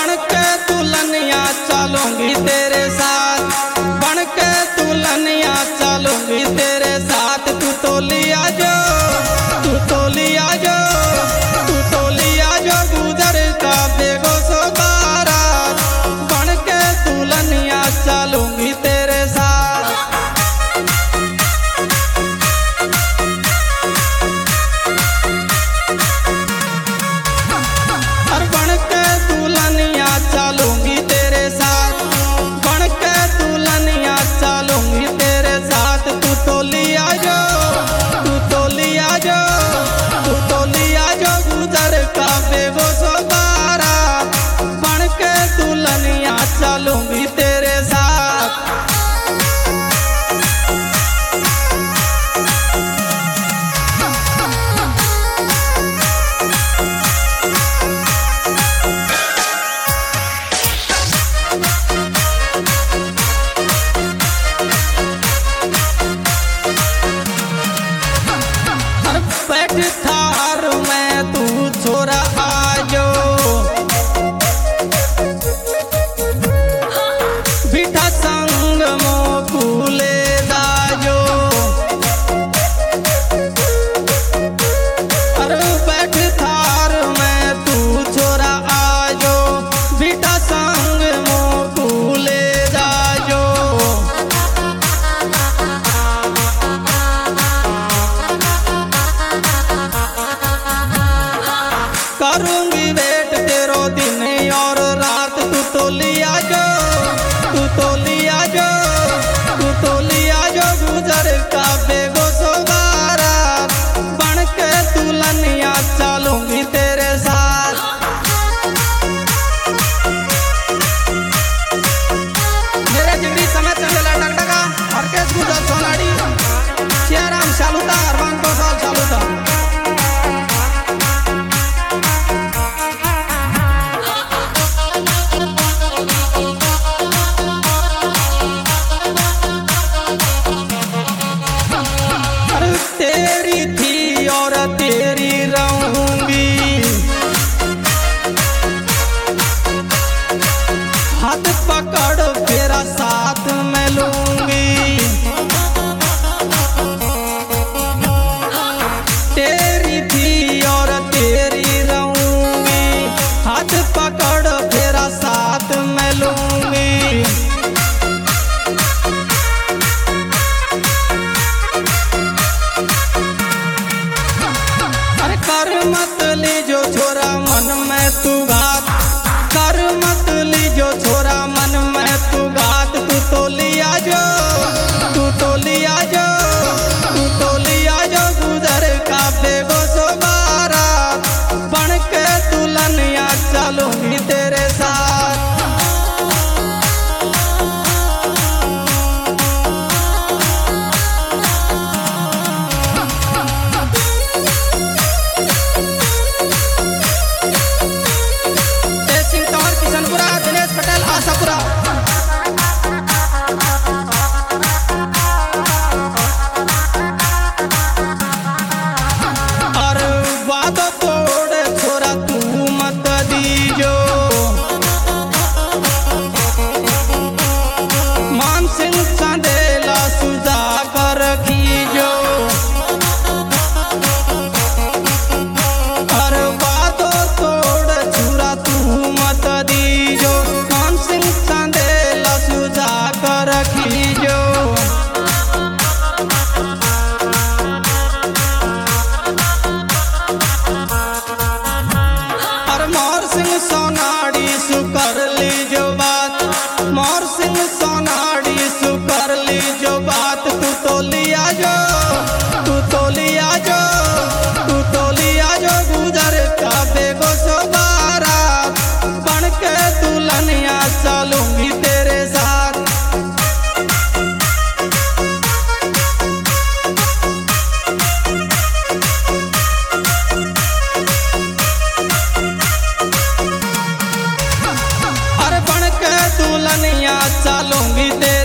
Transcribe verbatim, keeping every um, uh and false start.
बन के दुल्हनिया चलूंगी तेरे साथ, बन के दुल्हनिया चलूंगी तेरे साथ। तू तो लिया जो, तू तो लिया जो, तू तो लिया जो गुजर का बेगो सो बारात। बन के दुल्हनिया चलूंगी तेरे साथ। और बन के दुल्हनिया चलूंगी तेरे साथ, बन के दुल्हनिया चलूंगी तेरे साथ। तू तो लिया जो, तू तो लिया जो, तू तो लिया जो गुजर का बेगो सो बारात। बन के दुल्हनिया चलूंगी तेरे साथ। बैठ थार में तू छोरा आजो, बिठा संग मो कूले दाजो। अरे बैठ थार में तू छोरा आजो, बिठा संग मो कूले दाजो। करूंगी वेट तेरो दिन और रात। तू तो लिया जो, तू तो लिया जो, तू तो लिया जो गुजर का बेगो सो बारात। बन के दुल्हनिया चलूंगी तेरे साथ। मेरे जिगरी समय चंदेला डगडगा हरकेश गुजर सोनाड़ी शेराम शालूता अरमान को साल शालूता। तेरी थी और तेरी रहूंगी, हाथ पकड़ तेरा साथ मैं लूंगी। तेरी थी और तेरी रहूंगी, हाथ पकड़ तेरा साथ मैं लूंगी। कर मत लीजो छोरा मन में तू घात, कर मत लीजो छोरा मन में तू घात। तू तो लिया जो, तू तो लिया जो, तू तो लिया जो गुजर का बेगो सो बारात। बन के दुल्हनिया चलूंगी तेरे साथ। दिनेश पटेल आशापुरा। और वादो तोड़ छोरा तू मत दीजो, मान सिंह चांदेला सुधा कर खीजो। और वादो तोड़ छोरा तू मत दीजो, मान सिंह चांदेला सुधा कर खीजो। और मोर सिंह सोनाड़ी सु कर लीजो बात, मोर सिंह सोनाड़ी सु कर लीजो बात। तू तो लिया जो, तू तो लिया जो, तू तो लिया जो गुजर का बेगो सो बारात। बन के दुल्हनिया चलूंगी तेरे साथ। अरे बन के दुल्हनिया चलूंगी तेरे